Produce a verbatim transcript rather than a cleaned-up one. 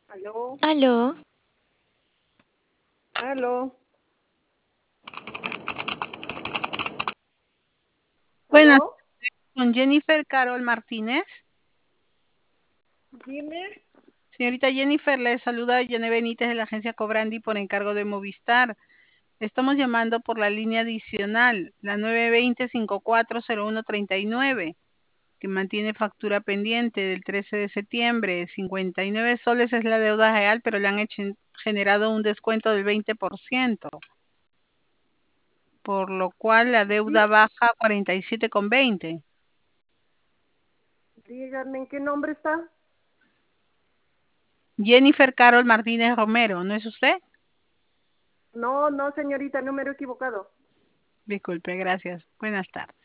Aló, Aló, aló, Buenas, aló, con Jennifer Carol Martínez. dime. Señorita Jennifer, le saluda Yane Benítez de la agencia Cobrandi por encargo de Movistar. Estamos llamando por la línea adicional, la nueve dos cero, cinco cuatro cero uno tres nueve, que mantiene factura pendiente del trece de septiembre. cincuenta y nueve soles es la deuda real, pero le han hecho, generado un descuento del veinte por ciento, por lo cual la deuda Sí, baja a cuarenta y siete con veinte. dígame en qué nombre está. Jennifer Carol Martínez Romero, ¿no es usted? No, no, señorita, número equivocado. Disculpe, gracias. Buenas tardes.